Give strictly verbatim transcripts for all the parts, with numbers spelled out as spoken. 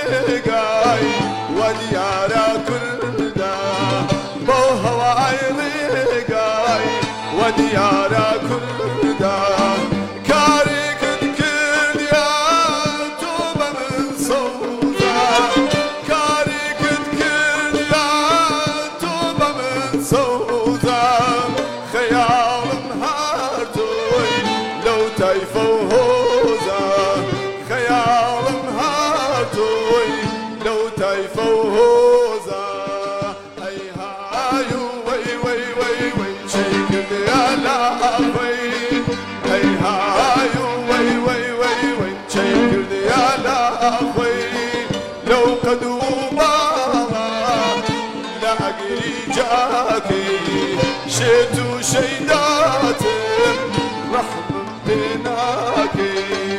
ڕێگای وە دیارە کووردا بۆ هەوای ڕێگای وە دیارە کووردا کارێکت کردیا تۆ بە من سەوزە کارێکت کردیا تۆ بە من سەوزە خەیاڵم هاتۆی لەو تایفە و هۆزە خەیاڵم هاتۆی لەو تایفە و هۆزە ئەی های و وەی وەی وەی وەی چی کردیا لاوەی ئەی های و وەی وەی وەی وەی چی کردیا لاوەی لەو قەد و باڵا لە ئەگری جاکەی شێت و شەیداتم ڕەحمم پێ ناکەی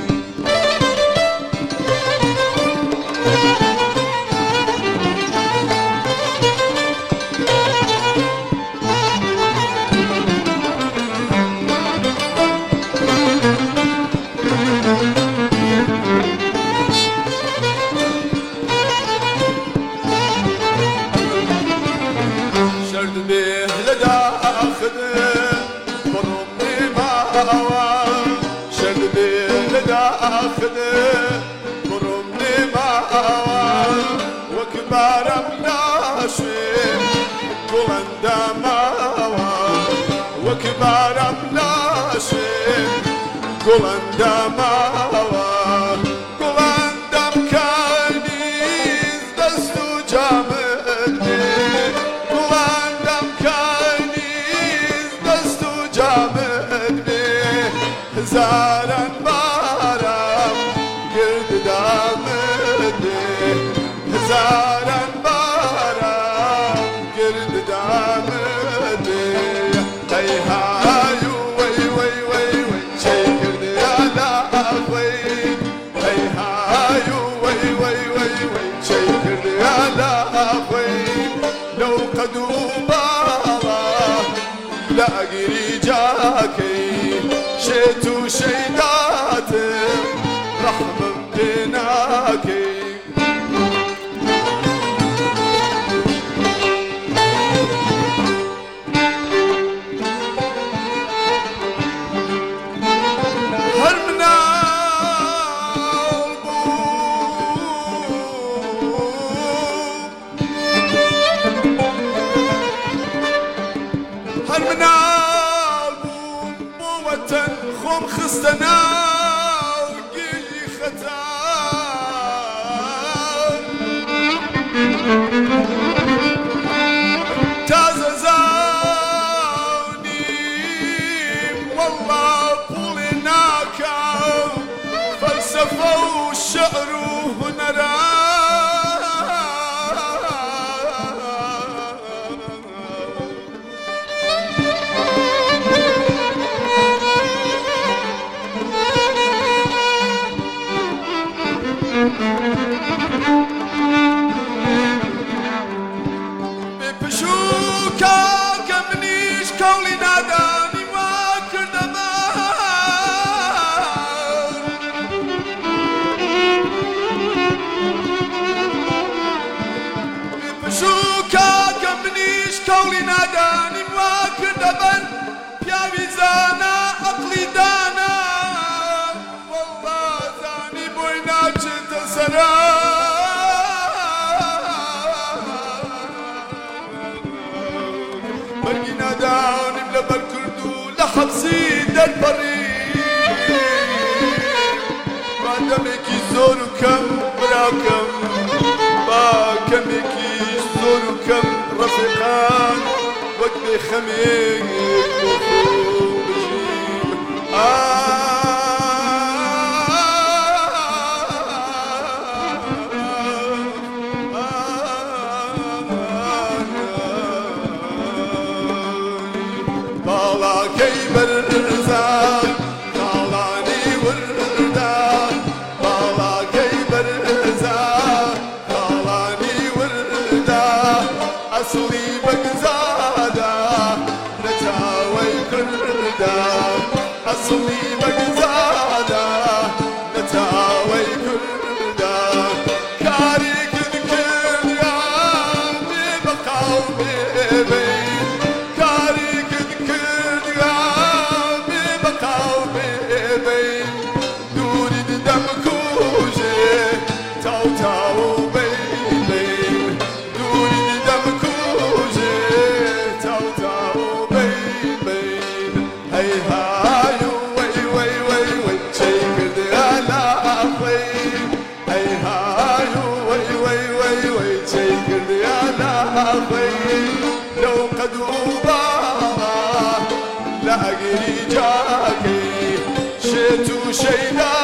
شرد بێ لە داخدم بڕۆم نێماوە شرد بێ لە داخدم بڕۆم نێماوە وەک بارەم ناشوێ گوڵەندەماوە وەک بارەم ناشوێ گوڵەندەماوە گوڵەندەم کەنیز دەست و جامت بێ گوڵەندەم کەنیز دەست و جامت بێ هزاران بارم گرددامت بێ هزاران بارم گرددامت بێ ئەی های و وەی وەی وەی وەی چی کردیا لاوەی ئەی های و وەی وەی وەی وەی چی کردیا لاوەی لەو قەد و باڵا لە ئەگری جاکەی شێت و شەیداتم ڕەحمم پێ ناکەی هەر مناڵ بوو هەر مناڵ بووم بۆ وەتەن خۆم خستە ناو گێژی خەتار تازە زانیم وەڵڵا پوڵێ ناکەم فەلسەفە و شەعر و بێ پشووکە کە منیش کەڵی نادانی وا کردەمان بێ پشووکە کە منیش کەڵی نادانی وا کردەبەن پیاوی زانا عەقڵی دانا وەڵڵا زانی بۆی ناچێتە سەرا بەرگی نادانیم لەبەر کرد و لە حەبسی دەرپەڕیم با دەمێکی زۆر و کەم براکەم با کەمێکی زۆر و کەم ڕەفیقان وەک بێخەمێک بۆ خۆ بژیم باڵاکەی بەرزە کاڵانی وردا باڵاکەی بەرزە کاڵانی وردا ئەسڵی بەگزادا نەچاوەی کردا ئەسڵی هاي وي وي وي وي تيقل يا نافي لو قد وباه لاقي جاكي شيت وشينا